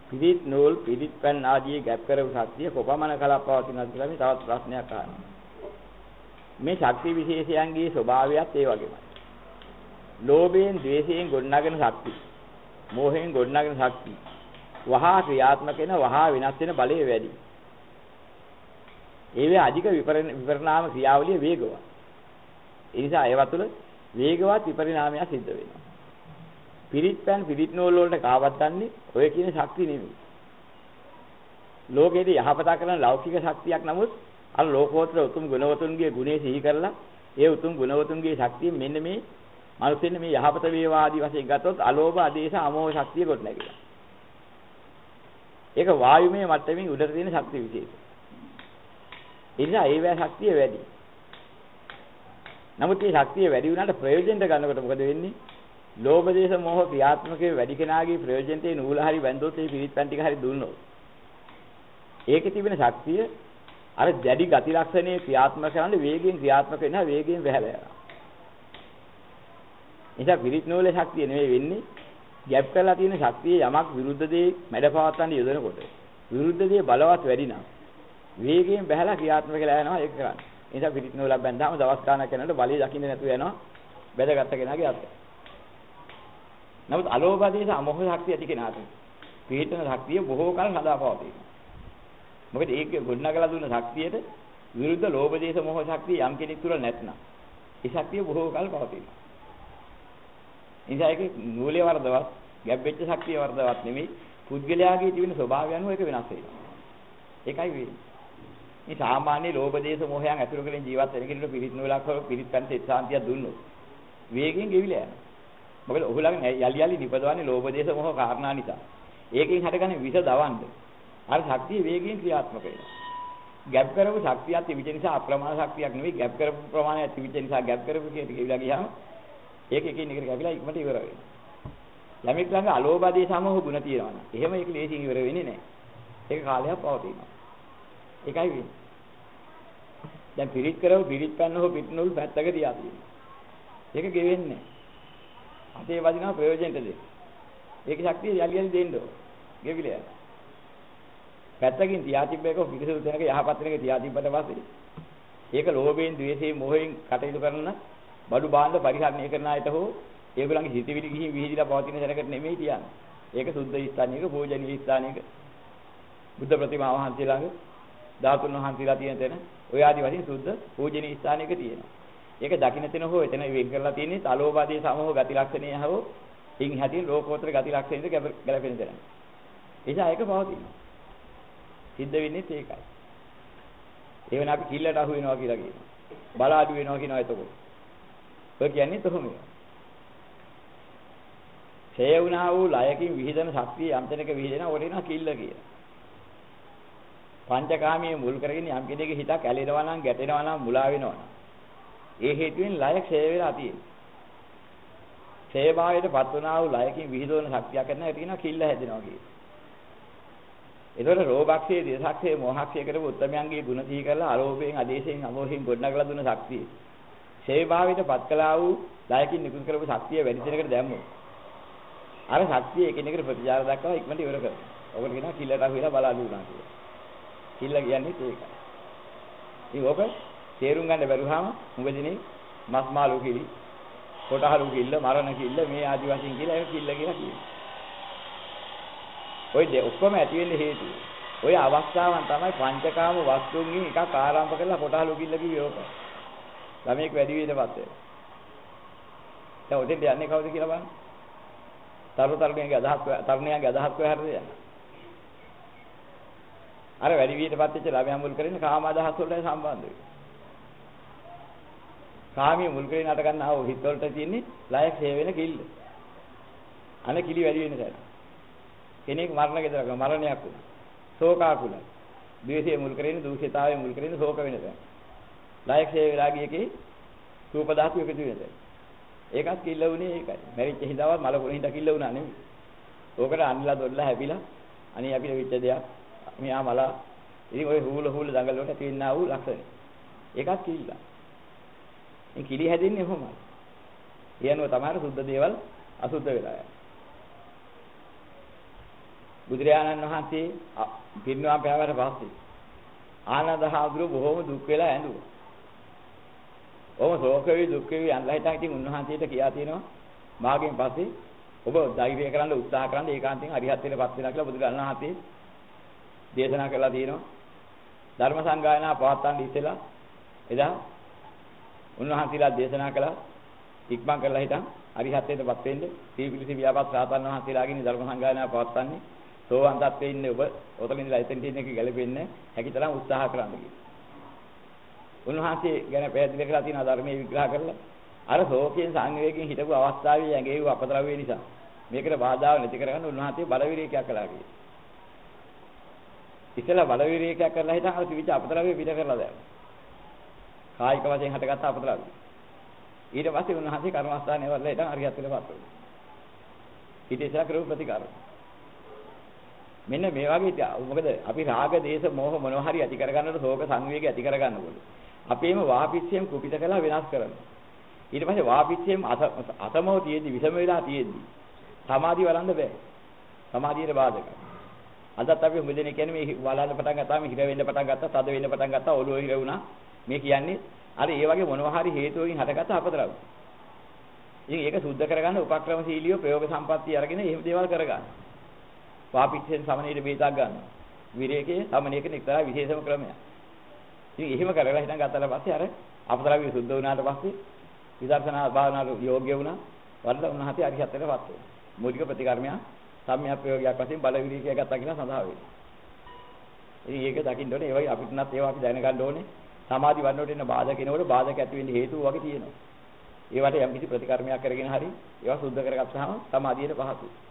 පිරිත් නූල් පිරිත් පැන් ආදී ගැප් කරපු ශක්තිය කොපමණ කලක් පවතිනවද කියලා මේ තවත් ප්‍රශ්නයක් අහනවා. මේ ශක්ති විශේෂයන්ගේ ස්වභාවයත් ඒ වගේමයි. ලෝභයෙන්, ද්වේෂයෙන් ගොඩනගෙන ශක්තිය, මෝහයෙන් ගොඩනගෙන ශක්තිය වහා ක්‍රියාත්මක වෙන වහා වෙනස් වෙන බලය වැඩි. ඒවේ අධික විපරිණාම ක්‍රියාවලිය වේගවත්. ඒ නිසා ඒව තුළ වේගවත් විපරිණාමයක් සිද්ධ වෙනවා. පිරිත් පැන් පිරිත් නූල් වලට කාවත්තන්නේ ඔය කියන ශක්තිය නෙමෙයි. ලෝකයේදී යහපත කරන ලෞකික ශක්තියක් නමුත් අර ලෝකෝත්තර උතුම් ගුණවතුන්ගේ ගුණේ සිහි කරලා ඒ උතුම් ගුණවතුන්ගේ ශක්තිය මෙන්න මේ මනුස්සෙන්න මේ යහපත වේවා ආදී වශයෙන් ගත්තොත් අලෝභ ආදේශ අමෝහ ශක්තිය කොට නැගිලා. ඒක වායුමය මට්ටමින් උඩට තියෙන ශක්තිය විශේෂයි. ඒ නිසා ඒවැ ශක්තිය වැඩි. නමුත් මේ ශක්තිය වැඩි වුණාට ප්‍රයෝජනෙට ගන්නකොට මොකද වෙන්නේ? ලෝභ දේශ මොහ ක්‍රියාත්මකයේ වැඩි කෙනාගේ ප්‍රයෝජනතේ නූල හරි බැඳුවොත් ඒ පිරිත් පැන් ටික හරි දුන්නොත් ඒකේ තිබෙන ශක්තිය අර දැඩි ගති ලක්ෂණයේ ක්‍රියාත්මක කරන්නේ වේගයෙන් ක්‍රියාත්මක වෙනවා වේගයෙන් වැහැලා යනවා. නිසා පිරිත් නූලේ ශක්තිය නෙවෙයි වෙන්නේ ගැප් කරලා තියෙන ශක්තිය යමක් විරුද්ධ දේ මැඩපවත්තන්න යොදනකොට විරුද්ධ දේ බලවත් වැඩි නම් වේගයෙන් බහැලා ක්‍රියාත්මක වෙලා යනවා ඒක කරන්නේ. ඒ නිසා පිරිත් නූලක් බැඳාම දවස් ගානක් යනකොට බලය දකින්න නැතුව යනවා බැදගත්ත කෙනාගේ අත. නමුත් අලෝභ දේශ අමෝහ ශක්තිය ඇති කෙනාට පිළිතන ශක්තිය බොහෝ කල හදාපවතිනවා. මොකද ඒක ගොඩනගලා දුන්න ශක්තියට විරුද්ධ ලෝභ දේශ මොහ ශක්තිය යම් කෙනෙක් තුල නැත්නම් ඒ ශක්තිය බොහෝ කල පවතිනවා. ඉතින් නූලේ වර්ධවත් ගැබ් වෙච්ච ශක්තිය වර්ධවත් නෙමෙයි පුද්ගලයාගේ තිබෙන ස්වභාවය අනුව ඒක වෙනස් වෙනවා. ඒකයි වෙන්නේ. මේ සාමාන්‍ය ලෝභ දේශ මොහයන් ඇතුළු කරගෙන ජීවත් වෙන කෙනෙකුට පිරිත් නූලක් හොර පිරිත් පැන් සාන්තියක් දුන්නොත් වේගෙන් ගෙවිලා යනවා. මොකද ඔහුලගේ යලි යලි නිපදවන්නේ ලෝභ දේශ මොහ කාරණා නිසා. ඒකෙන් හටගන්නේ විස දවන්න. අර ශක්තිය වේගයෙන් ක්‍රියාත්මක වෙනවා. ගැප් කරපු ශක්තියක් තිබෙච්ච නිසා අප්‍රමාණ ශක්තියක් නෙවෙයි ගැප් කරපු ප්‍රමාණයක් තිබෙච්ච නිසා ගැප් කරපු කීයට ගෙවිලා ගියාම ඒක එකින් එකට කැපිලා ඉක්මනට ඉවර වෙනවා. ළමෙක් ළඟ අලෝභ ආදී සමෝහ ගුණ තියෙනවා නම් එහෙම ඒක ලේසියෙන් ඉවර වෙන්නේ නැහැ. ඒක කාලයක් පවතිනවා. ඒකයි වෙන්නේ. දැන් පිරිත් කරව පිරිත් පැන්න හෝ පිට නූල් පැත්තක තියා තියෙනවා. ඒක ගෙවෙන්නේ නැහැ. අපේ වදිනවා ප්‍රයෝජනෙට දෙන්න. ඒක ශක්තිය යලි යලි දෙන්න ඕන. ගෙවිලා යනවා. පැත්තකින් තියා තිබ්බ එක පිරිසුදු තැනක යහපත් වෙනක තියා තිබ්බට පස්සේ ඒක ලෝභයෙන්, ද්වේෂයෙන්, මොහයෙන් කටයුතු කරන බඩු බාණ්ඩ පරිහරණය කරන අයට හෝ ඒගොල්ලන්ගේ හිතවිලි ගිහින් විහිදිලා පවතින තැනකට නෙමෙයි තියන්නේ. ඒක සුද්ධ ස්ථානික, පූජනීය ස්ථානික බුද්ධ ප්‍රතිමා වහන්සේ ළඟ ධාතුන් වහන්සේලා තියෙන තැන ඔය ආදි වශයෙන් සුද්ධ පූජනීය ස්ථානික තියෙනවා. ඒක දකින්න තැන හෝ එතන වෙන් කරලා තියෙන්නේ අලෝභාදී සමෝහ ගති ලක්ෂණය හෝ ඉන් හැදී ලෝකෝත්තර ගති ලක්ෂණෙද ගැලපෙන තැන. එනිසා ඒක පවතිනවා. සිද්ධ වෙන්නේ ඒකයි. ඒ වෙන අපි කිල්ලට අහු වෙනවා කියලා කියනවා. බල අඩු වෙනවා කියනවා එතකොට. ඔය කියන්නේ තොහොමයි. ඡය වුණා වූ ලයකින් විහිදෙන ශක්තිය යම් තැනක විහිදෙනවා ඔය වෙනවා කිල්ල කියලා. පංචකාමයේ මුල් කරගෙන යම් කෙනෙකුගේ හිතක් ඇලෙනවා නම් ගැටෙනවා නම් මුලා වෙනවා නම් ඒ හේතුවෙන් ලය ක්ෂය වෙලා තියෙනවා. ක්ෂය භාවයටපත් වුණා වූ ලයකින් විහිදවන ශක්තියක් නැත්නම් ඒක කියනවා කිල්ල හැදෙනවා කියලා. ඒතකොට රෝගක්ෂයේ, දේශක්ෂයේ, මොහක්ෂයේ කරපු උත්තරමයන්ගේ ගුණ සිහි කරලා අලෝභයෙන්, ආදේශයෙන්, අමෝහයෙන් ගොඩනගලා දුන්න ශක්තිය. ක්ෂය භාවයටපත් කළා වූ ලයකින් නිකුත් කරපු ශක්තිය වැඩි දිනකට දැම්මොත් අර ශක්තිය එකිනෙකට ප්‍රතිචාර දක්වලා ඉක්මනට ඉවර කරනවා. ඔකට කියනවා කිල්ලට අහු වෙලා බලාලු වුණා කියලා. කිල්ල කියන්නේ ඒකයි. ඉතින් ඔබ තේරුම් ගන්න බැරුවාම මුගදිනේ මස් මාළු කිලි, කොටහලු කිල්ල, මරණ කිල්ල මේ ආදි වශයෙන් කියලා ඒක කිල්ල කියලා කියනවා. ඔය ඔක්කොම ඇති වෙන්න හේතුව. ඔය අවස්ථාවන් තමයි පංචකාම වස්තුන්ගෙන් එකක් ආරම්භ කරලා කොටහලු කිල්ල කිව්වේ ඕක. ළමෙක් වැඩි වේදපත් වෙනවා. දැන් ඔතෙන් යන්නේ කවුද කියලා බලන්න. තරුණයාගේ අදහස් කොහරද යන්නේ? අර වැඩි වියටපත් වෙච්ච ළමයා මුල් කරගෙන කාම අදහස් වලට සම්බන්ධ වෙනවා. කාමිය මුල් කරගෙන අට ගන්න ආව හිත වලට තියෙන්නේ ලයක් හේ වෙන කිල්ල. අනේ කිලි වැඩි වෙන තැන. කෙනෙක් මරණ ගෙදරක මරණයක් වුණා. ශෝකාකුල. ද්වේෂය මුල් කරගෙන දූෂිතාවය මුල් කරගෙන ශෝක වෙන තැන. ලයක් හේ වෙලා ගියකේ රූප ධාතු එකතු වෙන තැන. ඒකත් කිල්ල වුණේ ඒකයි. මැරිච්ච හිඳවල් මල කුණ හිඳ කිල්ල වුණා නෙමෙයි. ඕකට අනිලා දොල්ලා හැපිලා අනේ අපිට වෙච්ච දෙයක් මෙයා මල ඉතින් ඔය හූල දඟල වලට තියෙනා වූ ලක්ෂණ. ඒකත් කිල්ල. මේ කිලි හැදෙන්නේ කොහොමද? ඊයනෝ තමයි සුද්ධ දේවල් අසුද්ධ වෙලා යනවා. බුදුරජාණන් වහන්සේ පිරිනිවන් පෑවට පස්සේ ආනන්ද හාමුදුරුවෝ බොහොම දුක් වෙලා ඇඬුවා. ඔහොම ශෝක වෙවි දුක් වෙවි ඇඳලා හිටන් ඉතින් උන්වහන්සේට කියා තියෙනවා මාගෙන් පස්සේ ඔබ ධෛර්යය කරන්න උත්සාහ කරන්න ඒකාන්තයෙන් අරිහත් වෙලපත් වෙනවා කියලා බුදුරජාණන් වහන්සේ දේශනා කළා තියෙනවා. ධර්ම සංගායනා පවත්වන්න ඉස්සෙල්ලා එදා උන්වහන්සේලා දේශනා කළා ඉක්මන් කරලා හිටන් අරිහත්ත්වයටපත් වෙන්න සීපිලිසි ව්‍යාපත් රාතන් වහන්සේලාගෙන් ධර්ම සංගායනා පවත්වන්නේ සෝවාන් තත්ත්වයේ ඉන්නේ ඔබ ඔතන ඉඳලා එතෙන්ට ඉන්න එක ගැලපෙන්නේ හැකි තරම් උත්සාහ කරන්න කියලා. උන්වහන්සේ ගැන පැහැදිලි කරලා තියෙනවා ධර්මයේ විග්‍රහ කරලා අර ශෝකයෙන් සංවේගයෙන් හිටපු අවස්ථාවේ ඇඟේ වූ අපද්‍රව්‍ය නිසා මේකට බාධාව නැති කරගන්න උන්වහන්සේ බලවිරේකයක් කළා කියලා. ඉතලා බලවිරේකයක් කරලා හිටන් අර තිබිච්ච අපද්‍රව්‍ය පිට කරලා දැම්මා. කායික වශයෙන් හටගත්ත අපද්‍රව්‍ය. ඊට පස්සේ උන්වහන්සේ කර්මස්ථානයේ වල හිටන් අරිහත් වෙලපත් වුණා. ඊට ඉස්සර කරපු ප්‍රතිකාර. මෙන්න මේ වගේ මොකද අපි රාග දේශ මොහ මොනවා හරි ඇති කරගන්නකොට ශෝක සංවේගය ඇති කරගන්නකොට අපේම වාපිච්චයෙන් කුපිත කළා වෙනස් කරනවා. ඊට පස්සේ වාපිච්චයෙන් අසමෝ තියෙද්දි විසම වෙලා තියෙද්දි සමාධිය වරන්ද බෑ. සමාධියට බාධකයි. අදත් අපි මුදෙනේ කියන්නේ මේ වලන්න පටන් ගත්තාම හිර වෙන්න පටන් ගත්තා, තද වෙන්න පටන් ගත්තා, ඔළුව හිර වුණා. මේ කියන්නේ අර ඒ වගේ මොනවා හරි හේතු වලින් හටගත්ත අපතරව. ඉතින් ඒක සුද්ධ කරගන්න උපක්‍රමශීලීව ප්‍රයෝග සම්පත්තිය අරගෙන එහෙම දේවල් කරගන්න. වාපිච්චෙන් සමනීය බේතක් ගන්නවා. විරේකයේ සමනීයක එක්තරා විශේෂම ක්‍රමයක්. ඉතින් එහෙම කරලා හිටන් ගත්තාට පස්සේ අර අපතරව සුද්ධ වුණාට පස්සේ විදර්ශනා භාවනාව යෝග්‍ය වුණා. වඩලා උන්වහන්සේ අරිහත් වෙලපත් වුණා. මූලික ප්‍රතිකර්මය සම්‍යක් ප්‍රයෝගයක් වශයෙන් බල විරේකය ගත්තා කියලා සඳහන් වෙනවා. ඉතින් ඒක දකින්න ඕනේ. ඒ වගේ අපිට නැත් ඒවා අපි දැනගන්න ඕනේ. සමාධි වඩනකොට එන බාධක එනකොට බාධක ඇති වෙන්න හේතු වගේ තියෙනවා. ඒවට යම් කිසි ප්‍රතිකර්මයක් කරගෙන හරි ඒවා සුද්ධ කරගත්තාම සමාධියට පහසුයි.